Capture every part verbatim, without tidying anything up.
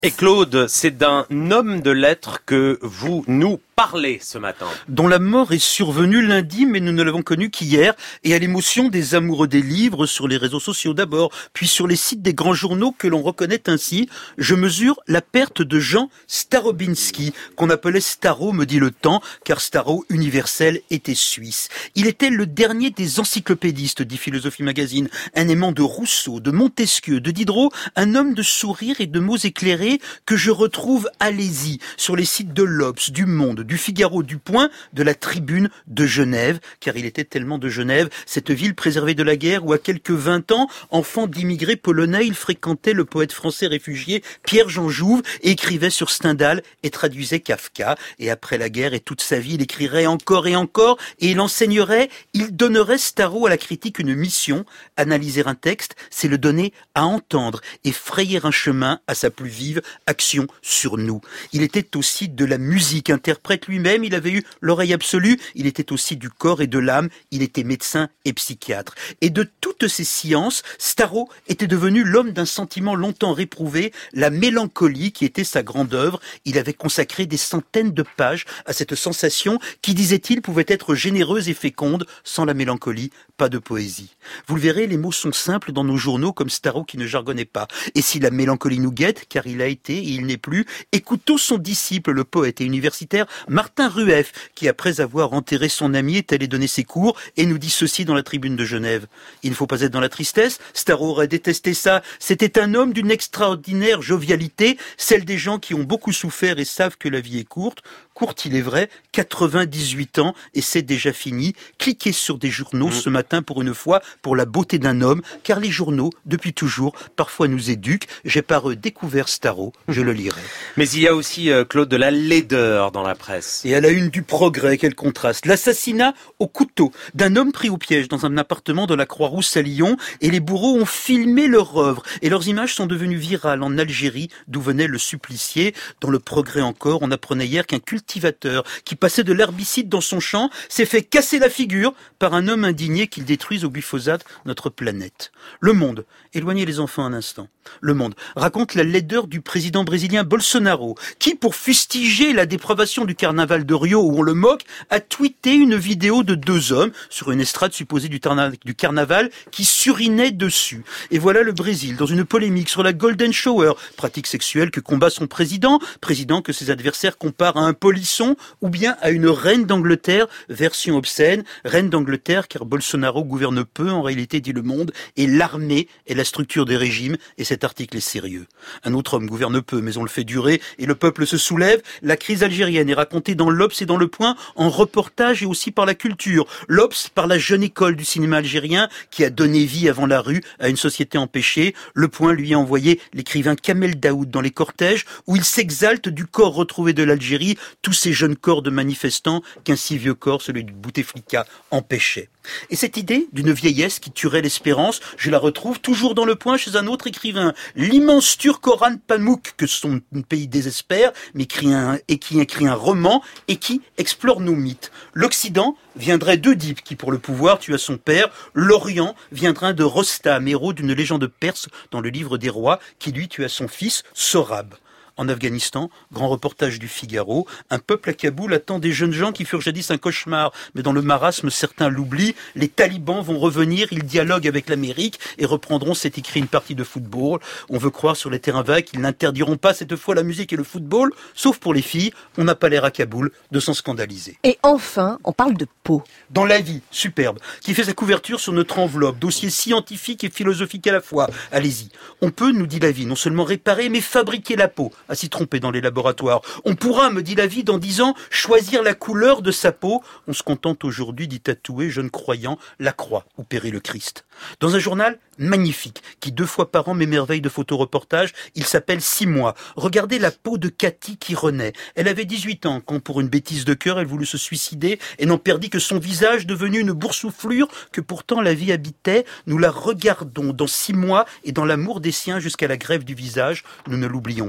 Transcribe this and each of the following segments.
Et Claude, c'est d'un homme de lettres que vous nous parlez ce matin. Dont la mort est survenue lundi, mais nous ne l'avons connu qu'hier, et à l'émotion des amoureux des livres, sur les réseaux sociaux d'abord, puis sur les sites des grands journaux que l'on reconnaît ainsi, je mesure la perte de Jean Starobinski, qu'on appelait Staro, me dit le temps, car Staro universel était suisse. Il était le dernier des encyclopédistes, dit Philosophie Magazine, un aimant de Rousseau, de Montesquieu, de Diderot, un homme de sourires et de mots éclairés que je retrouve, allez-y, sur les sites de l'Obs, du Monde, du Figaro, du Point, de la Tribune de Genève, car il était tellement de Genève, cette ville préservée de la guerre où à quelques vingt ans, enfant d'immigrés polonais, il fréquentait le poète français réfugié Pierre-Jean Jouve et écrivait sur Stendhal et traduisait Kafka. Et après la guerre et toute sa vie, il écrirait encore et encore et il enseignerait, il donnerait Staro à la critique une mission. Analyser un texte, c'est le donner à entendre et frayer un chemin à sa plus vive action sur nous. Il était aussi de la musique, interprète lui-même, il avait eu l'oreille absolue, il était aussi du corps et de l'âme, il était médecin et psychiatre. Et de toutes ces sciences, Staro était devenu l'homme d'un sentiment longtemps réprouvé, la mélancolie qui était sa grande œuvre. Il avait consacré des centaines de pages à cette sensation qui, disait-il, pouvait être généreuse et féconde. Sans la mélancolie, pas de poésie. Vous le verrez, les mots sont simples dans nos journaux comme Staro qui ne jargonnait pas. Et si la mélancolie nous guette, car il a été et il n'est plus, écoutons son disciple, le poète et universitaire Martin Rueff, qui après avoir enterré son ami est allé donner ses cours et nous dit ceci dans la Tribune de Genève. Il ne faut pas être dans la tristesse, Staro aurait détesté ça, c'était un homme d'une extraordinaire jovialité, celle des gens qui ont beaucoup souffert et savent que la vie est courte. Courte, il est vrai, quatre-vingt-dix-huit ans et c'est déjà fini. Cliquez sur des journaux mmh. ce matin pour une fois, pour la beauté d'un homme, car les journaux, depuis toujours, parfois nous éduquent. J'ai par eux découvert Staro, je le lirai. Mais il y a aussi, euh, Claude, de la laideur dans la presse. Et à la une du Progrès, quel contraste. L'assassinat au couteau d'un homme pris au piège dans un appartement de la Croix-Rousse à Lyon, et les bourreaux ont filmé leur œuvre. Et leurs images sont devenues virales en Algérie, d'où venait le supplicié. Dans le Progrès encore, on apprenait hier qu'un cultivateur qui passait de l'herbicide dans son champ s'est fait casser la figure par un homme indigné qu'il détruise au glyphosate notre planète. Le Monde, éloignez les enfants un instant. Le Monde raconte la laideur du président brésilien Bolsonaro, qui, pour fustiger la dépravation du carnaval de Rio où on le moque, a tweeté une vidéo de deux hommes sur une estrade supposée du, tarna- du carnaval qui surinaient dessus. Et voilà le Brésil dans une polémique sur la Golden Shower, pratique sexuelle que combat son président, président que ses adversaires comparent à un polisson ou bien à une reine d'Angleterre, version obscène, reine d'Angleterre car Bolsonaro gouverne peu, en réalité dit Le Monde, et l'armée est la structure des régimes, et cet article est sérieux. Un autre homme gouverne peu, mais on le fait durer, et le peuple se soulève. La crise algérienne est racontée dans l'Obs et dans Le Point, en reportage et aussi par la culture. L'Obs par la jeune école du cinéma algérien, qui a donné vie avant la rue à une société empêchée. Le Point lui a envoyé l'écrivain Kamel Daoud dans les cortèges, où il s'exalte du corps retrouvé de l'Algérie, tous ces jeunes corps de manifestants qu'un si vieux corps, celui du Bouteflika, empêchait. Et cette idée d'une vieillesse qui tuerait l'espérance, je la retrouve toujours dans Le Point chez un autre écrivain, l'immense turc Orhan Pamuk, que son pays désespère, mais écrit un, et qui écrit un roman et qui explore nos mythes. L'Occident viendrait d'Oedipe, qui pour le pouvoir tua son père. L'Orient viendrait de Rostam, héros d'une légende perse dans le livre des rois, qui lui tua son fils Sorab. En Afghanistan, grand reportage du Figaro, un peuple à Kaboul attend des jeunes gens qui furent jadis un cauchemar, mais dans le marasme certains l'oublient. Les talibans vont revenir, ils dialoguent avec l'Amérique et reprendront, c'est écrit, une partie de football. On veut croire sur les terrains vagues qu'ils n'interdiront pas cette fois la musique et le football, sauf pour les filles, on n'a pas l'air à Kaboul de s'en scandaliser. Et enfin, on parle de peau. Dans La Vie, superbe, qui fait sa couverture sur notre enveloppe, dossier scientifique et philosophique à la fois. Allez-y, on peut, nous dit La Vie, non seulement réparer, mais fabriquer la peau. À s'y tromper dans les laboratoires. On pourra, me dit La Vie, dans dix ans, choisir la couleur de sa peau. On se contente aujourd'hui d'y tatouer, jeune croyant, la croix où périt le Christ. Dans un journal magnifique, qui deux fois par an m'émerveille de photoreportages, il s'appelle Six mois. Regardez la peau de Cathy qui renaît. Elle avait dix-huit ans quand, pour une bêtise de cœur, elle voulut se suicider et n'en perdit que son visage, devenu une boursouflure que pourtant la vie habitait. Nous la regardons dans Six mois et dans l'amour des siens jusqu'à la grève du visage. Nous ne l'oublions pas.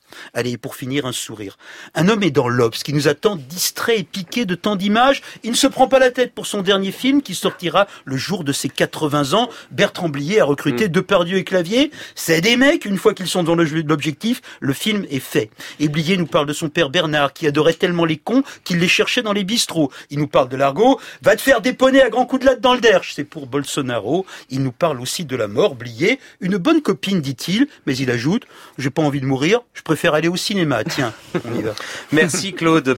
Allez, pour finir, un sourire. Un homme est dans l'Obs qui nous attend distrait et piqué de tant d'images. Il ne se prend pas la tête pour son dernier film qui sortira le jour de ses quatre-vingts ans. Bertrand Blier a recruté mmh. Depardieu et Clavier. C'est des mecs, une fois qu'ils sont dans l'objectif, le film est fait. Et Blier nous parle de son père Bernard qui adorait tellement les cons qu'il les cherchait dans les bistrots. Il nous parle de l'argot. Va te faire déponner à grands coups de latte dans le derche. C'est pour Bolsonaro. Il nous parle aussi de la mort. Blier, une bonne copine, dit-il, mais il ajoute, j'ai pas envie de mourir, je préfère aller au cinéma. Tiens, on y va. Merci Claude.